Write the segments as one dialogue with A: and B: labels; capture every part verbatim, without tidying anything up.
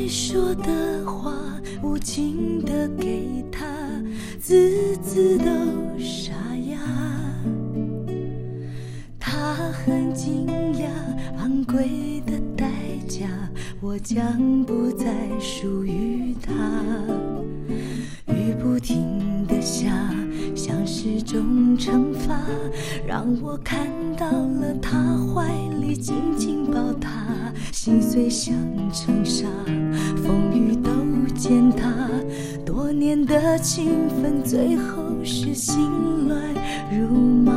A: 没说的话，无情的给他，字字都沙哑。他很惊讶，昂贵的代价，我将不再属于他。雨不停地下，像是种惩罚，让我看到了他怀里紧紧抱他，心碎像尘沙，风雨都践踏。多年的情分，最后是心乱如麻。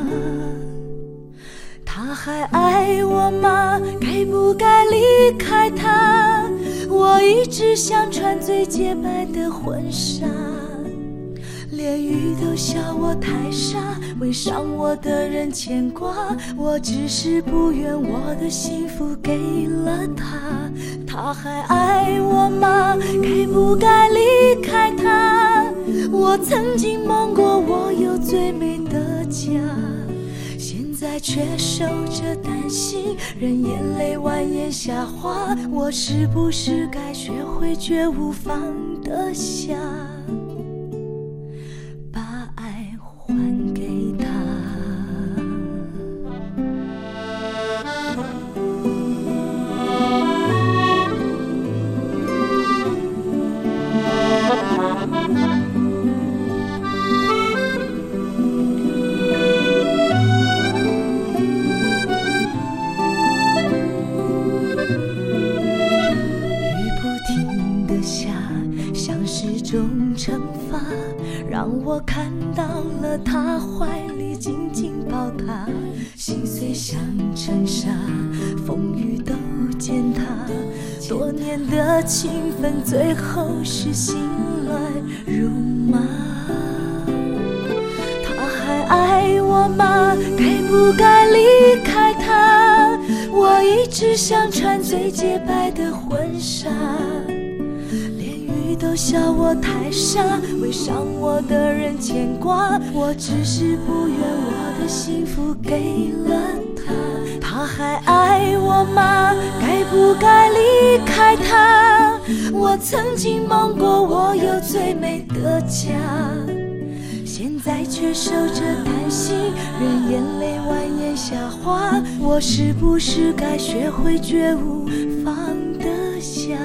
A: 他还爱我吗？该不该离开他？我一直想穿最洁白的婚纱，连雨都笑我太傻，为伤我的人牵挂。我只是不愿我的幸福给了他。他还爱我吗？该不该离开他？我曾经梦过我有最美的家，现在却守着担心，任眼泪蜿蜒下滑。我是不是该学会绝无放得下，把爱还给他？惩罚让我看到了他怀里紧紧抱他，心碎像尘沙，风雨都践踏。多年的情分，最后是心乱如麻。他还爱我吗？该不该离开他？我一直想穿最洁白的婚纱，都笑我太傻，为伤我的人牵挂。我只是不愿我的幸福给了他。他还爱我吗？该不该离开他？我曾经梦过我有最美的家，现在却守着担心，任眼泪蜿蜒下滑。我是不是该学会绝无放得下，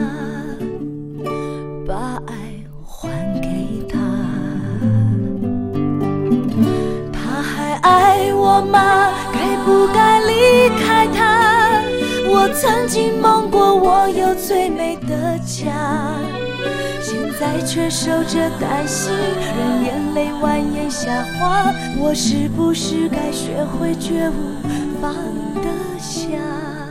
A: 把爱还给他？他还爱我吗？该不该离开他？我曾经梦过我有最美的家，现在却守着担心，任眼泪蜿蜒下滑。我是不是该学会绝无放得下？